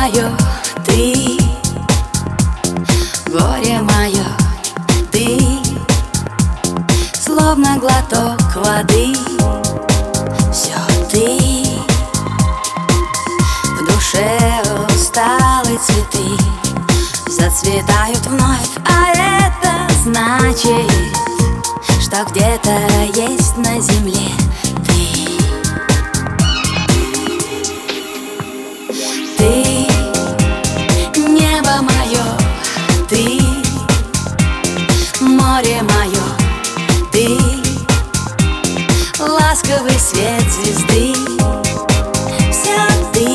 мое, ты, горе мое, ты, словно глоток воды. Все ты, в душе усталые цветы зацветают вновь, а это значит, что где-то есть на земле ты. Ты, небо мое, ты, море мое, ты, ласковый свет звезды. Все ты.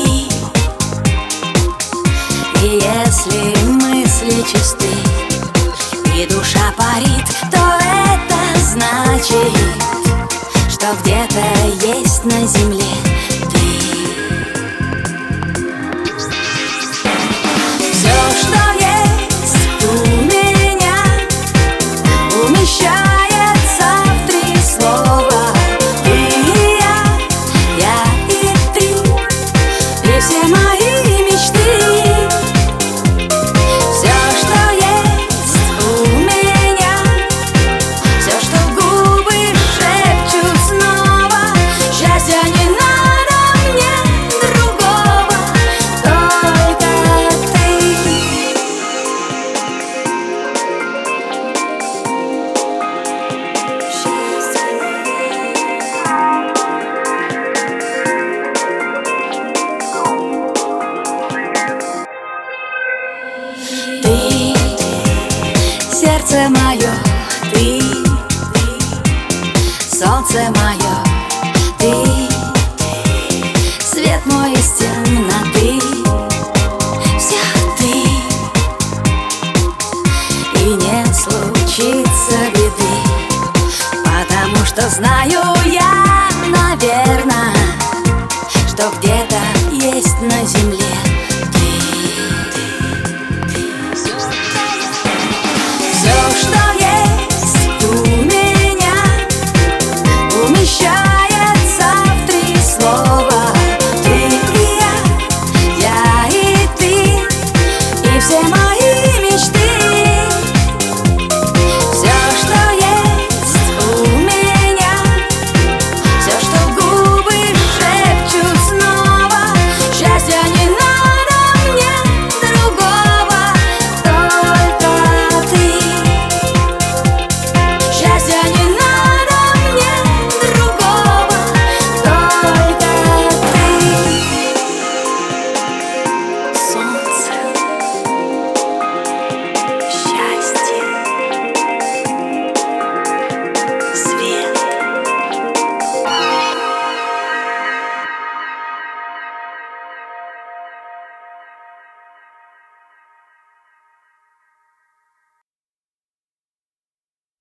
И если мысли чисты и душа парит, то это значит, что где-то есть на земле